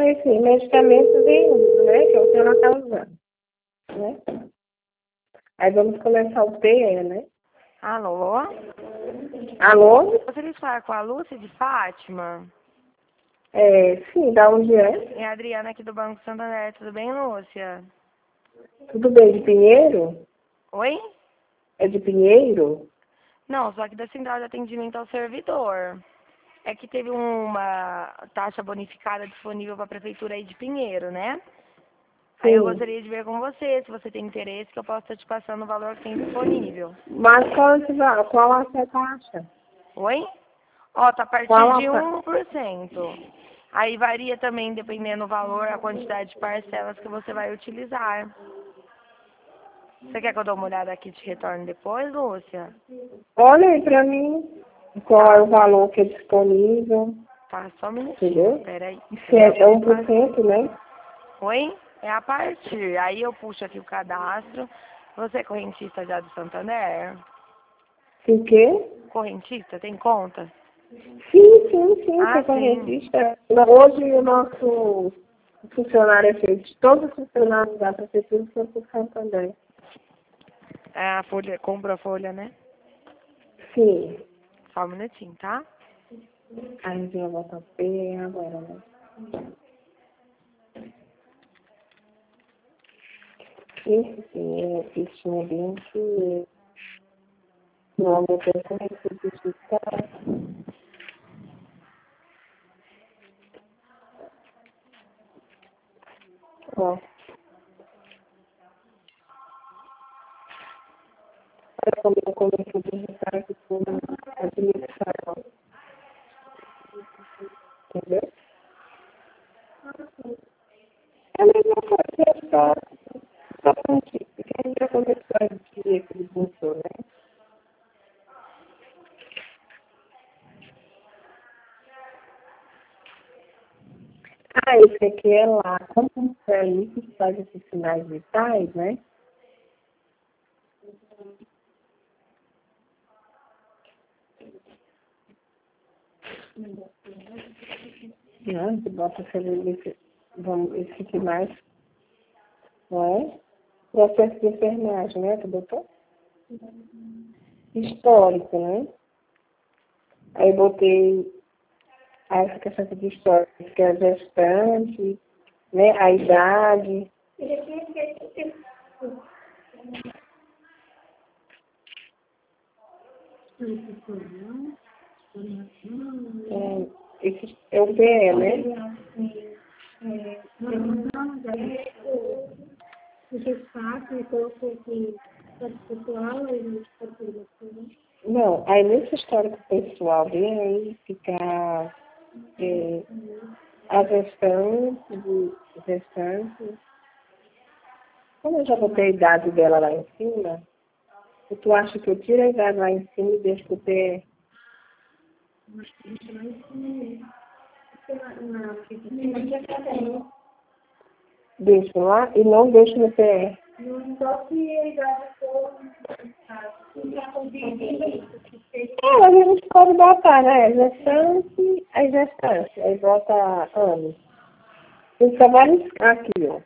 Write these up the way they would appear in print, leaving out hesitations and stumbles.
esse medicamento vindo, né? Que é o que ela está usando, né? Aí vamos começar o PE, né? Alô? Alô? Gostaria de falar com a Lúcia de Fátima? Sim, da onde é? É a Adriana aqui do Banco Santander. Tudo bem, Lúcia? Tudo bem, de Pinheiro? Oi? É de Pinheiro? Não, só que da Central de Atendimento ao Servidor. É que teve uma taxa bonificada disponível para a Prefeitura aí de Pinheiro, né? Aí eu Sim. gostaria de ver com você, se você tem interesse, que eu possa estar te passando o valor que tem disponível. Mas qual a taxa? Oi? Ó, tá a Qual partir a de taxa? 1%. Aí varia também, dependendo do valor, a quantidade de parcelas que você vai utilizar. Você quer que eu dê uma olhada aqui e te retorne depois, Lúcia? Olha aí pra mim qual é o valor que é disponível, Tá, só um minutinho. entendeu? Peraí. Se é 1%, né? Oi? É a partir. Aí eu puxo aqui o cadastro. Você é correntista já do Santander? O quê? Correntista? Tem conta? Sim, Ah, sou sim. correntista. Hoje o nosso funcionário é feito, todos os funcionários da prefeitura são por Santander. É a folha, compra a folha, né? Sim. Só um minutinho, tá? Aí eu vou botar o P agora, né? Esse sim, esse é bem que não vou ter como digitar. Ó, olha como eu comecei a digitar aqui com a administração, entendeu? É a mesma coisa, é só contigo, porque a gente já começou a dizer que ele botou, né? Ah, esse aqui é lá, como é ali que faz esses sinais vitais, né? Não, que bota esse, vamos, esse aqui mais, não é? Processo de enfermagem, né, que botou? Histórico, né? Aí botei essa questão aqui de histórico, que é a gestante, né, a idade. Esse é o PE, né? Não, aí nesse histórico pessoal dele, aí fica a gestante. Como eu já botei a idade dela lá em cima, e tu acha que eu tiro a idade lá em cima e deixo o PE? Deixo lá e não deixo no PE. A gente pode botar, né? Gestante, aí bota anos. Tem só vai riscar aqui, ó.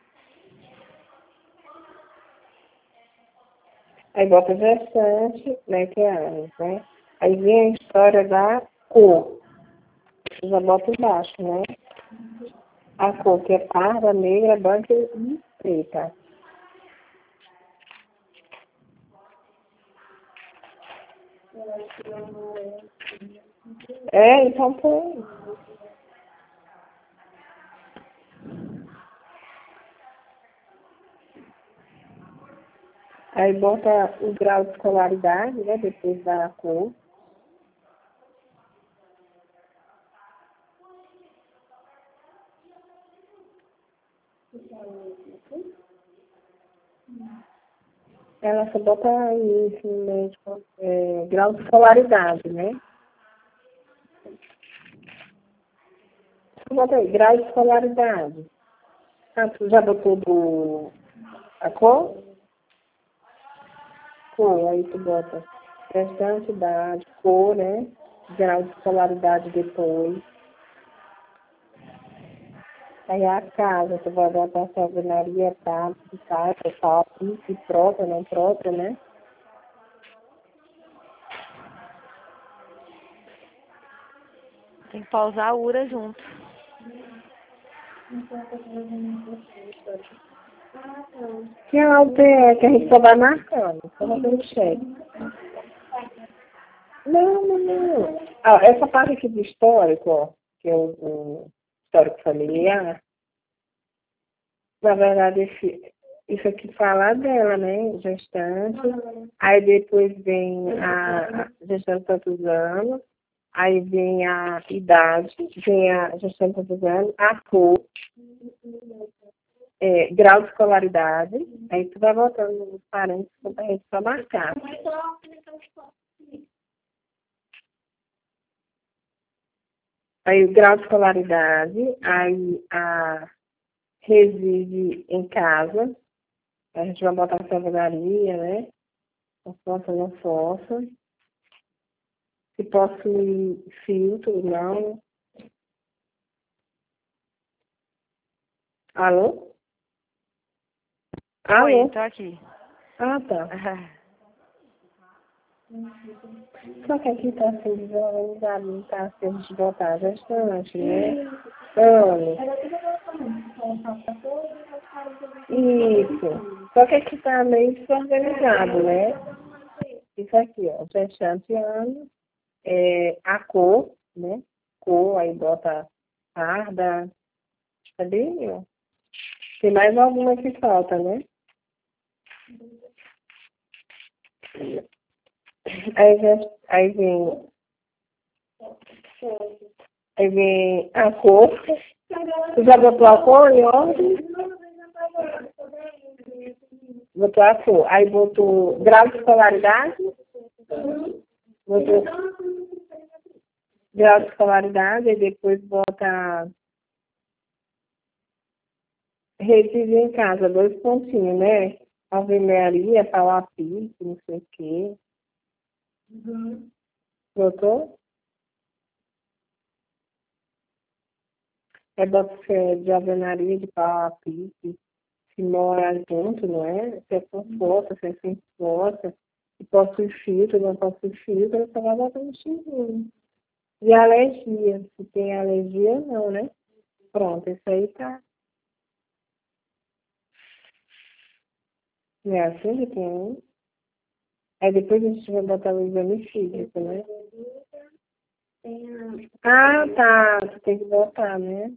Aí bota gestante, né, que é anos, né? Aí vem a história da cor. Já bota embaixo, né? A cor que é parda, negra, branca e preta. Então põe. Aí bota o grau de escolaridade, né? Depois da cor. Ela só bota isso, médico, grau de escolaridade, né? Bota aí, grau de escolaridade. Ah, tu já botou a cor? Cor, aí tu bota restante idade, cor, né? Grau de escolaridade depois. Aí a casa, tu vai botar essa alvenaria, tá? Tá, pique, própria, não própria, né? Tem que pausar a URA junto. Que alta é que a gente só vai marcando, só vai pelo cheque. Não. Ah, essa parte aqui do histórico, ó, que é o histórico familiar, na verdade, isso aqui fala dela, né? Gestante. Aí depois vem a gestante tantos anos. Aí vem a idade, vem a gestante tantos anos, a cor, grau de escolaridade. Aí tu vai botando os parentes para a gente só marcar. Aí o grau de escolaridade, aí a reside em casa. A gente vai botar a alvenaria, né? A fossa na fossa. Se possui filtro, não. Alô? Oi, tô aqui. Ah, tá. Só que aqui está sendo desorganizado, não está sendo esgotado bastante, né? Isso. Só que aqui está meio desorganizado, né? Isso aqui, ó, gestante anos, a cor, né? Cor, aí bota parda, cadê? Ó? Tem mais alguma que falta, né? Aí vem a cor. Tu já botou a cor em ordem? Botou a cor. Aí botou grau de escolaridade. Botou grau de escolaridade, e depois bota resíduo em casa, 2 pontinhos, né? Alvenaria, pau a pique, não sei o quê. Botou? Bota de alvenaria, de pau a pique, se mora junto, não é? Se é com força, se é sem força, se possui filtro, não possui filtro, você vai botar um xinguinho. E alergia, se tem alergia, não, né? Pronto, isso aí tá. Não é assim que tem? Aí depois a gente vai botar o exame físico, né? Ah, tá. Tu tem que botar, né?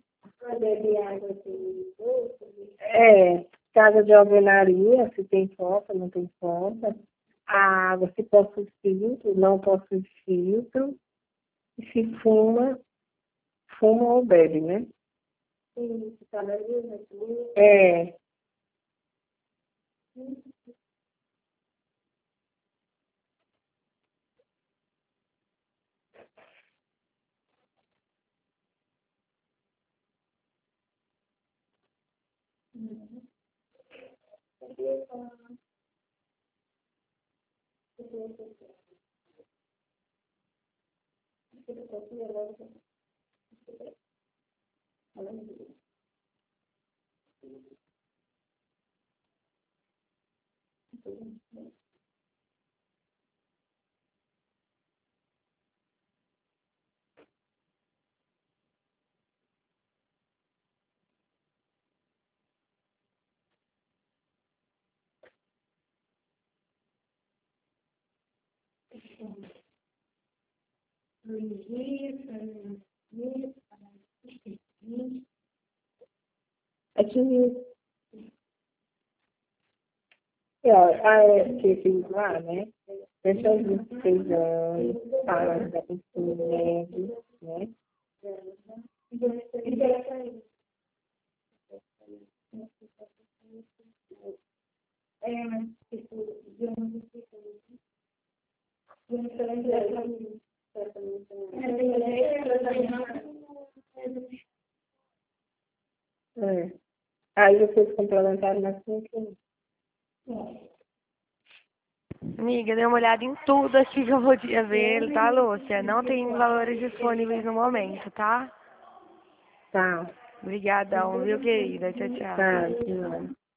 Casa de alvenaria, se tem fossa, não tem fossa. A água, se possui filtro, não possui filtro. E se fuma ou bebe, né? É. É que fiz lá, né? Deixa eu ver se fez fala da pessoa, né? É. Aí vocês complementaram na cinco. Amiga, dê uma olhada em tudo aqui que eu podia ver, tá, Lúcia? Não tem valores disponíveis no momento, tá? Tá. Obrigadão, viu, querida? Tchau, tchau. Tá, de nada.